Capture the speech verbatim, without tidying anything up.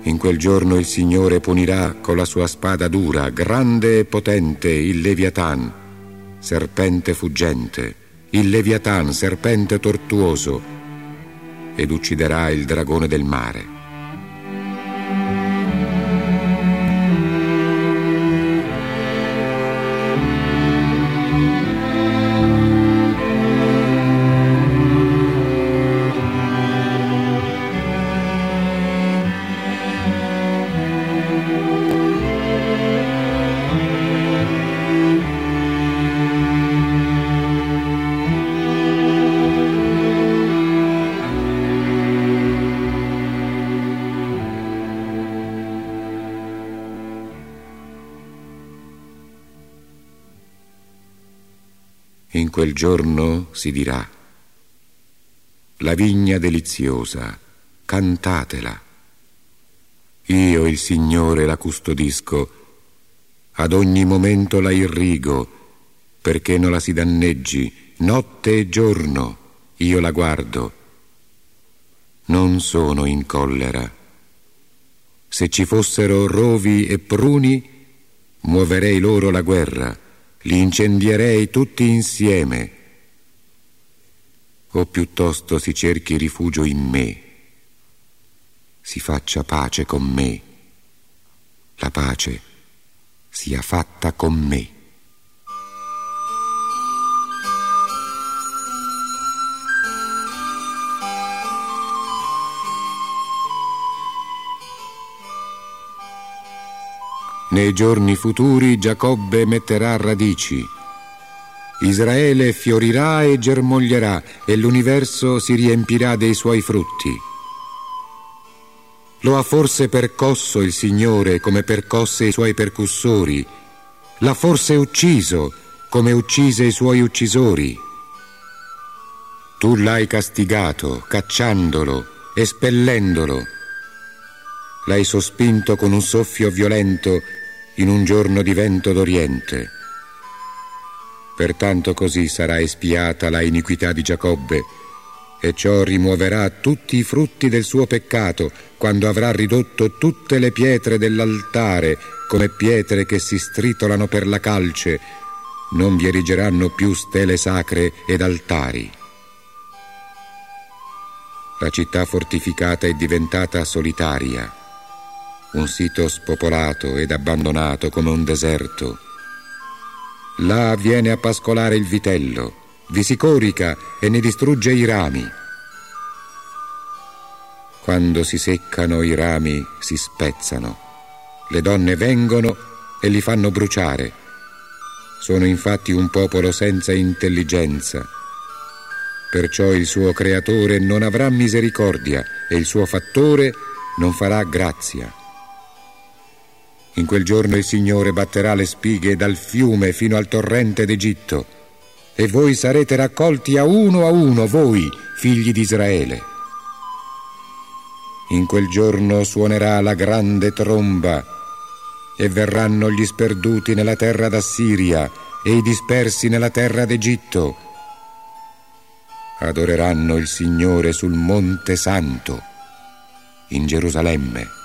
In quel giorno il Signore punirà con la sua spada dura, grande e potente, il Leviatan, serpente fuggente, il Leviatan, serpente tortuoso, ed ucciderà il dragone del mare. In quel giorno si dirà: la vigna deliziosa, cantatela. Io, il Signore, la custodisco, ad ogni momento la irrigo, perché non la si danneggi, notte e giorno io la guardo. Non sono in collera. Se ci fossero rovi e pruni, muoverei loro la guerra, li incendierei tutti insieme. O piuttosto si cerchi rifugio in me, si faccia pace con me, la pace sia fatta con me. Nei giorni futuri Giacobbe metterà radici, Israele fiorirà e germoglierà e l'universo si riempirà dei suoi frutti. Lo ha forse percosso il Signore come percosse i suoi percussori, l'ha forse ucciso come uccise i suoi uccisori. Tu l'hai castigato, cacciandolo, espellendolo. L'hai sospinto con un soffio violento in un giorno di vento d'Oriente. Pertanto così sarà espiata la iniquità di Giacobbe, e ciò rimuoverà tutti i frutti del suo peccato, quando avrà ridotto tutte le pietre dell'altare come pietre che si stritolano per la calce. Non vi erigeranno più stele sacre ed altari. La città fortificata è diventata solitaria, un sito spopolato ed abbandonato come un deserto. Là viene a pascolare il vitello, vi si corica e ne distrugge i rami. Quando si seccano i rami si spezzano, le donne vengono e li fanno bruciare. Sono infatti un popolo senza intelligenza. Perciò il suo creatore non avrà misericordia e il suo fattore non farà grazia. In quel giorno il Signore batterà le spighe dal fiume fino al torrente d'Egitto, e voi sarete raccolti a uno a uno, voi, figli di Israele. In quel giorno suonerà la grande tromba, e verranno gli sperduti nella terra d'Assiria e i dispersi nella terra d'Egitto. Adoreranno il Signore sul Monte Santo, in Gerusalemme.